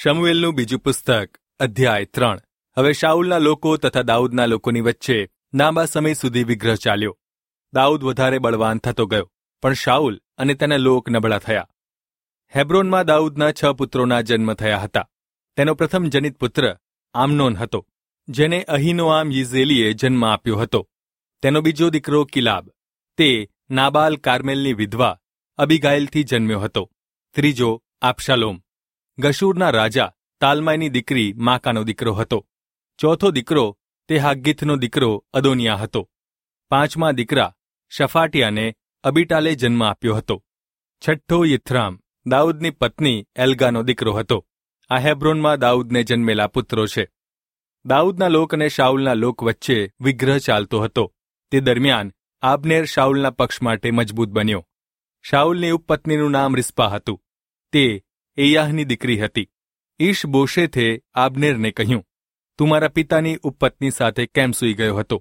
શમુએલનું બીજું પુસ્તક અધ્યાય 3। હવે શાઉલના લોકો તથા દાઉદના લોકોની વચ્ચે લાંબા સમય સુધી વિગ્રહ ચાલ્યો। દાઉદ વધારે બળવાન થતો ગયો, પણ શાઉલ અને તેના લોક નબળા થયા। હેબ્રોનમાં દાઉદના 6 પુત્રોના જન્મ થયા હતા। તેનો પ્રથમ જનિત પુત્ર આમનોન હતો, જેને અહીનોઆમ યિઝેલીએ જન્મ આપ્યો હતો। તેનો બીજો દીકરો કિલાબ, તે નાબાલ કાર્મેલની વિધવા અબીગાઇલથી જન્મ્યો હતો। ત્રીજો આબશાલોમ, ગશૂરના રાજા તાલમાઈની દીકરી માકાનો દીકરો હતો। ચોથો દીકરો તે હાગ્ગીથનો દીકરો અદોનિયા હતો। પાંચમા દીકરા શફાટિયાને અબીટાલે જન્મ આપ્યો હતો। છઠ્ઠો યિથ્રામ, દાઉદની પત્ની એલ્ગાનો દીકરો હતો। આ હેબ્રોનમાં દાઉદને જન્મેલા પુત્રો છે। દાઉદના લોક અને શાઉલના લોક વચ્ચે વિગ્રહ ચાલતો હતો। તે દરમિયાન આબનેર શાઉલના પક્ષ માટે મજબૂત બન્યો। શાઉલની ઉપપત્નીનું નામ રિસ્પા હતું, તે એયાહની દીકરી હતી। ઈશ-બોશેથે આબનેરને કહ્યું, તું મારા પિતાની ઉપપત્ની સાથે કેમ સૂઈ ગયો હતો?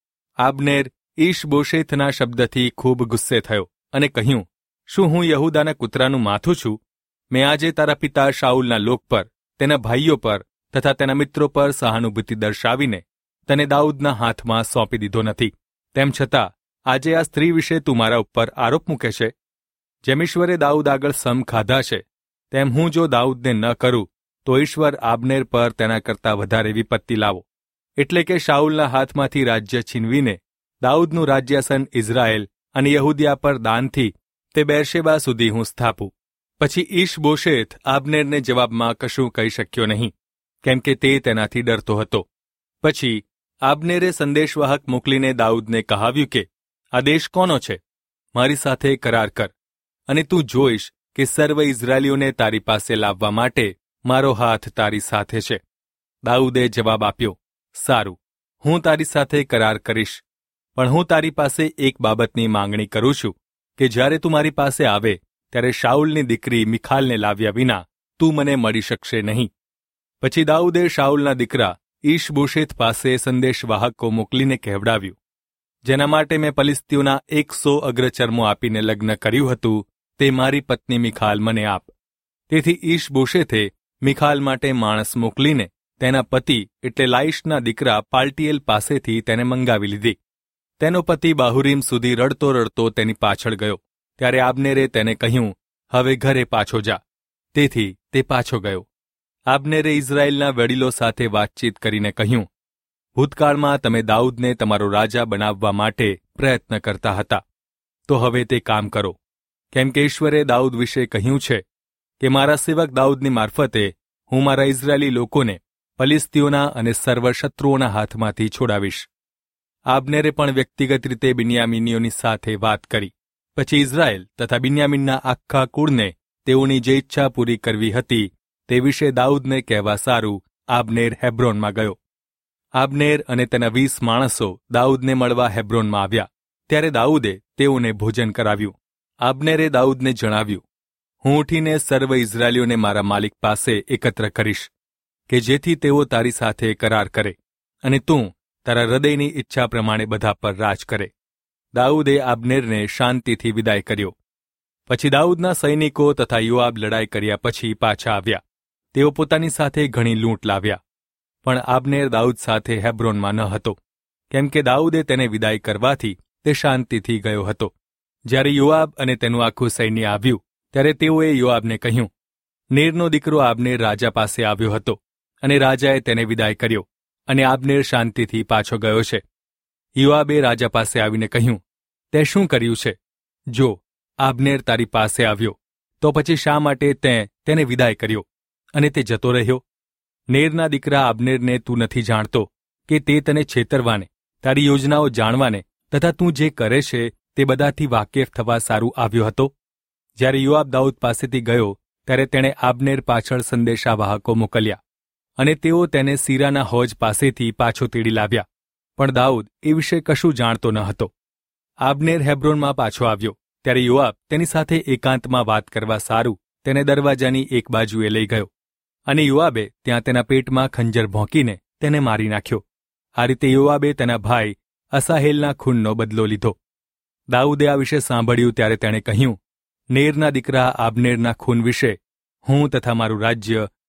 આબનેર ઈશ-બોશેથના શબ્દથી ખૂબ ગુસ્સે થયો અને કહ્યું, શું હું યહૂદાના કૂતરાનું માથું છું? મેં આજે તારા પિતા શાઉલના લોક પર, તેના ભાઈઓ પર તથા તેના મિત્રો પર સહાનુભૂતિ દર્શાવીને તને દાઉદના હાથમાં સોંપી દીધો નથી। તેમ છતાં આજે આ સ્ત્રી વિશે તું મારા ઉપર આરોપ મૂકે છે? જેમ ઈશ્વરે દાઉદ આગળ સમ ખાધા છે, તેમ હું જો દાઉદને ન કરું તો ઈશ્વર આબનેર પર તેના કરતાં વધારે વિપત્તિ લાવો, એટલે કે શાઉલના હાથમાંથી રાજ્ય છીનવીને દાઉદનું રાજ્યાસન ઇઝરાયેલ અને યહૂદિયા પર દાનથી તે બેરશેબા સુધી હું સ્થાપું। પછી ઈશ-બોશેથ આબનેરને જવાબમાં કશું કહી શક્યો નહીં, કેમ કે તે તેનાથી ડરતો હતો। પછી આબનેરે સંદેશવાહક મોકલીને દાઉદને કહાવ્યું કે આ દેશ કોનો છે? મારી સાથે કરાર કર, અને તું જોઈશ કે સર્વ ઇઝરાયલીઓને તારી પાસે લાવવા માટે મારો હાથ તારી સાથે છે। દાઉદે જવાબ આપ્યો, સારું, હું તારી સાથે કરાર કરીશ, પણ હું તારી પાસે એક બાબતની માંગણી કરું છું કે જ્યારે તું મારી પાસે આવે ત્યારે શાઉલની દીકરી મિખાલને લાવ્યા વિના તું મને મળી શકશે નહીં। પછી દાઉદે શાઉલના દીકરા ઈશ-બોશેથ પાસે સંદેશવાહકો મોકલીને કહેવડાવ્યું, જેના માટે મેં પલિશ્તીઓના 100 અગ્રચર્મો આપીને લગ્ન કર્યું હતું, તે મારી પત્ની મિખાલ મને આપ। તેથી ઈશ-બોશેથે મિખાલ માટે માણસ મોકલીને તેના પતિ એટલે લાઈશના દીકરા પાલ્ટીએલ પાસેથી તેને મંગાવી લીધી। તેનો પતિ બાહુરીમ સુધી રડતો રડતો તેની પાછળ ગયો, ત્યારે આબનેરે તેને કહ્યું, હવે ઘરે પાછો જા। તેથી તે પાછો ગયો। આબનેરે ઇઝરાયેલના વડીલો સાથે વાતચીત કરીને કહ્યું, ભૂતકાળમાં તમે દાઉદને તમારો રાજા બનાવવા માટે પ્રયત્ન કરતા હતા, તો હવે તે કામ કરો, કેમ કે ઈશ્વરે દાઉદ વિશે કહ્યું છે કે મારા સેવક દાઉદની મારફતે હું મારા ઇઝરાયેલી લોકોને પલિશ્તીઓના અને સર્વ શત્રુઓના હાથમાંથી છોડાવીશ। આબનેરે પણ વ્યક્તિગત રીતે બિન્યામીનીઓની સાથે વાત કરી। પછી ઇઝરાયેલ તથા બિન્યામીનના આખા કુળને તેઓની જે ઈચ્છા પૂરી કરવી હતી તે વિશે દાઉદને કહેવા સારું આબનેર હેબ્રોનમાં ગયો। આબનેર અને તેના 20 માણસો દાઉદને મળવા હેબ્રોનમાં આવ્યા, ત્યારે દાઉદે તેઓને ભોજન કરાવ્યું। આબનેરે દાઉદને જણાવ્યું, હું ઉઠીને સર્વ ઇઝરાયલીઓને મારા માલિક પાસે એકત્ર કરીશ, કે જેથી તેઓ તારી સાથે કરાર કરે અને તું તારા હૃદયની ઈચ્છા પ્રમાણે બધા પર રાજ કરે। દાઉદે આબનેરને શાંતિથી વિદાય કર્યો। પછી દાઉદના સૈનિકો તથા યોઆબ લડાઈ કર્યા પછી પાછા આવ્યા। તેઓ પોતાની સાથે ઘણી લૂંટ લાવ્યા, પણ આબનેર દાઉદ સાથે હેબ્રોનમાં ન હતો, કેમ કે દાઉદે તેને વિદાય કરવાથી તે શાંતિથી ગયો હતો। જ્યારે યોઆબ અને તેનું આખું સૈન્ય આવ્યું, ત્યારે તેઓએ યોઆબને કહ્યું, નેરનો દીકરો આબનેર રાજા પાસે આવ્યો હતો, અને રાજાએ તેને વિદાય કર્યો, અને આબનેર શાંતિથી પાછો ગયો છે। યોઆબે રાજા પાસે આવીને કહ્યું, તે શું કર્યું છે? જો આબનેર તારી પાસે આવ્યો, તો પછી શા માટે તેને વિદાય કર્યો અને તે જતો રહ્યો? નેરના દીકરા આબનેરને તું નથી જાણતો કે તે તને છેતરવાને, તારી યોજનાઓ જાણવાને તથા તું જે કરે છે તે બધાથી વાકેફ થવા સારું આવ્યો હતો? જ્યારે યોઆબ દાઉદ પાસેથી ગયો, ત્યારે તેણે આબનેર પાછળ સંદેશાવાહકો મોકલ્યા, અને તેઓ તેને સીરાના હોજ પાસેથી પાછો તેડી લાવ્યા, પણ દાઉદ એ વિશે કશું જાણતો ન હતો। આબનેર હેબ્રોનમાં પાછો આવ્યો, ત્યારે યોઆબ તેની સાથે એકાંતમાં વાત કરવા સારું તેને દરવાજાની એક બાજુએ લઈ ગયો, અને યોઆબે ત્યાં તેના પેટમાં ખંજર ભોંકીને તેને મારી નાખ્યો। આ રીતે યોઆબે તેના ભાઈ અસાહેલના ખૂનનો બદલો લીધો। દાઉદે આ વિશે સાંભળ્યું ત્યારે તેણે કહ્યું, નેરના દીકરા આબનેરના ખૂન વિશે હું તથા મારું રાજ્ય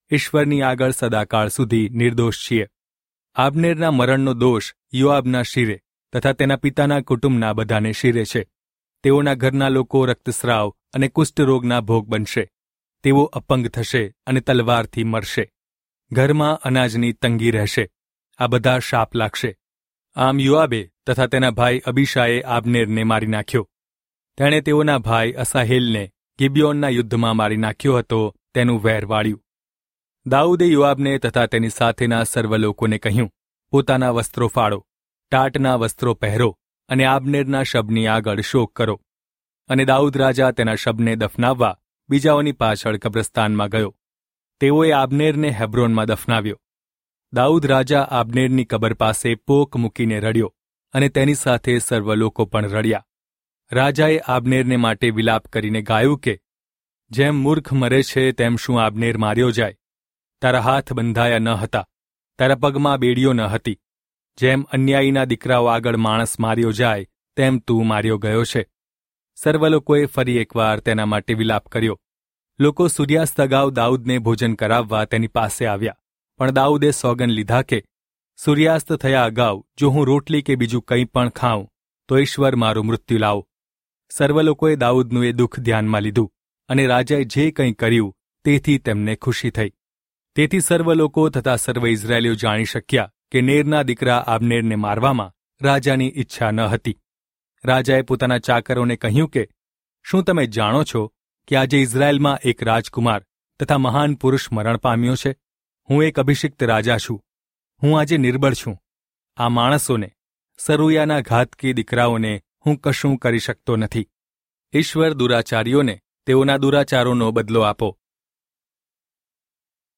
ઈશ્વરની આગળ સદાકાળ સુધી નિર્દોષ છીએ. આબનેરના મરણનો દોષ યોઆબના શિરે તથા તેના પિતાના કુટુંબના બધાને શિરે છે. તેઓના ઘરના લોકો રક્તસ્રાવ અને કુષ્ઠરોગના ભોગ બનશે. તેઓ અપંગ થશે અને તલવારથી મરશે. ઘરમાં અનાજની તંગી રહેશે. આ બધા શાપ લાગશે. આમ યોઆબે તથા તેના ભાઈ અબીશાએ આબનેરને મારી નાખ્યો. તેણે તેઓના ભાઈ અસાહેલને ગિબિયોનના યુદ્ધમાં મારી નાખ્યો હતો, તેનું વેર વાળ્યું. દાઉદે યોઆબને તથા તેની સાથેના સર્વ લોકોને કહ્યું, પોતાના વસ્ત્રો ફાડો, ટાટના વસ્ત્રો પહેરો અને આબનેરના શબની આગળ શોક કરો. અને દાઉદ રાજા તેના શબને દફનાવવા બીજાઓની પાછળ કબ્રસ્તાનમાં ગયો. તેઓએ આબનેરને હેબ્રોનમાં દફનાવ્યો. દાઉદ રાજા આબનેરની કબર પાસે પોક મૂકીને રડ્યો અને તેની સાથે સર્વ લોકો પણ રડ્યા. રાજાએ આબનેરને માટે વિલાપ કરીને ગાયું કે, જેમ મૂર્ખ મરે છે તેમ શું આબનેર માર્યો જાય? તારા હાથ બંધાયા ન હતા, તારા પગમાં બેડીઓ ન હતી. જેમ અન્યાયીના દીકરાઓ આગળ માણસ માર્યો જાય તેમ તું માર્યો ગયો છે. સર્વ લોકોએ ફરી એકવાર તેના માટે વિલાપ કર્યો. લોકો સૂર્યાસ્ત અગાઉ દાઉદને ભોજન કરાવવા તેની પાસે આવ્યા, પણ દાઉદે સોગન લીધા કે, સૂર્યાસ્ત થયા અગાઉ જો હું રોટલી કે બીજું કંઈ પણ ખાઉં તો ઈશ્વર મારું મૃત્યુ લાવો. સર્વ લોકોએ દાઉદનું એ દુઃખ ધ્યાનમાં લીધું અને રાજાએ જે કંઈ કર્યું તેથી તેમને ખુશી થઈ. તેથી સર્વ લોકો તથા સર્વ ઇઝરાયેલીઓ જાણી શક્યા કે નેરના દીકરા આબનેરને મારવામાં રાજાની ઈચ્છા ન હતી. રાજાએ પોતાના ચાકરોને કહ્યું કે, શું તમે જાણો છો કે આજે ઇઝરાયેલમાં એક રાજકુમાર તથા મહાન પુરુષ મરણ પામ્યો છે? હું એક અભિષિક્ત રાજા છું. હું આજે નિર્બળ છું. આ માણસોને, સરૂયાના ઘાતકી દીકરાઓને હું કશું કરી શકતો નથી. ઈશ્વર દુરાચારીઓને તેઓના દુરાચારોનો બદલો આપો